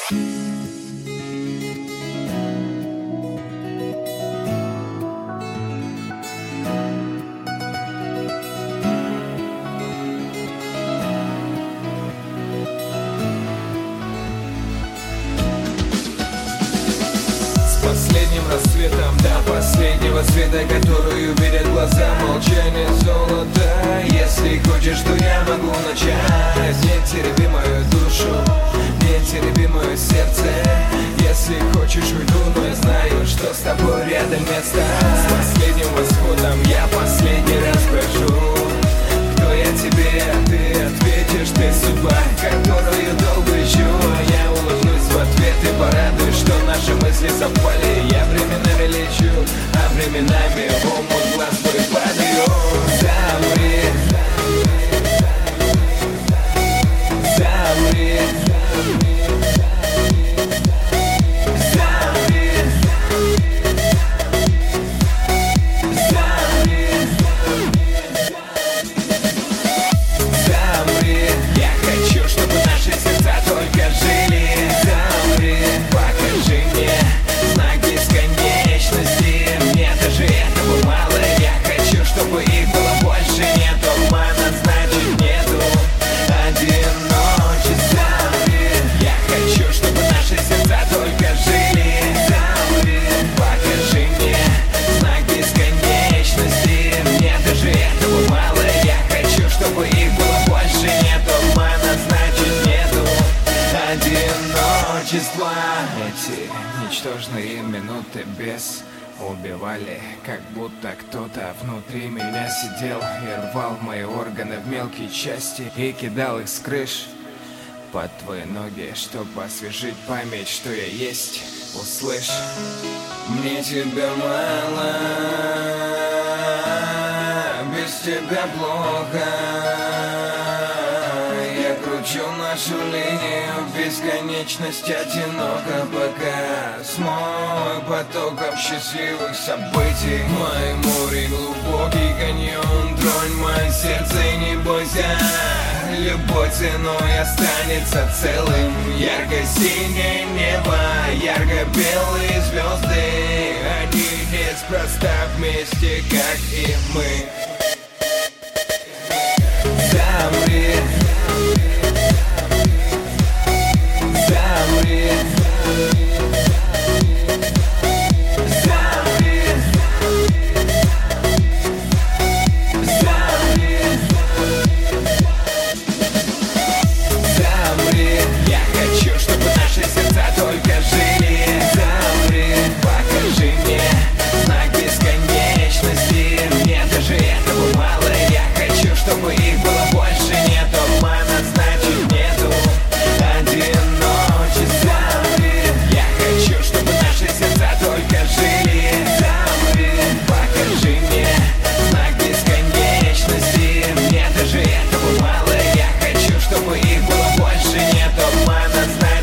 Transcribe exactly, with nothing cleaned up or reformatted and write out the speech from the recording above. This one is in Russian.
Последним рассветом до последнего света, которую видят глаза, молчание золота. Если хочешь, то я могу начать. Не тереби мою душу, не тереби мое сердце. Если хочешь, уйду, но я знаю, что с тобой рядом место. С последним восходом я последний раз скажу, кто я тебе, а ты ответишь, ты судьба, которую долго ищу. А я улыбнусь в ответ и порадуюсь, что наши мысли совпали. Я временами лечу, а временами в омут глаз твой падаю. Замри, замри, эти ничтожные минуты без убивали, как будто кто-то внутри меня сидел и рвал мои органы в мелкие части и кидал их с крыш под твои ноги, чтобы освежить память, что я есть. Услышь, мне тебя мало, без тебя плохо. Кручу нашу линию в бесконечность одиноко, пока смою потоком счастливых событий. Мой море глубокий каньон, тронь мое сердце и не бойся. Любой ценой останется целым. Ярко-синее небо, ярко-белые звезды. Они неспроста вместе, как и мы. Замри, замри, замри, замри, замри. Я хочу, чтобы наши сердца только жили. Замри, покажи мне знак бесконечности. Мне даже этого мало. Я хочу, чтобы их было больше. Нет обмана, значит нету одиночества. Я хочу, чтобы наши сердца только жили. Замри, покажи мне знак бесконечности. Мне даже этого мало. Я хочу, чтобы их было больше. Нет обмана, значит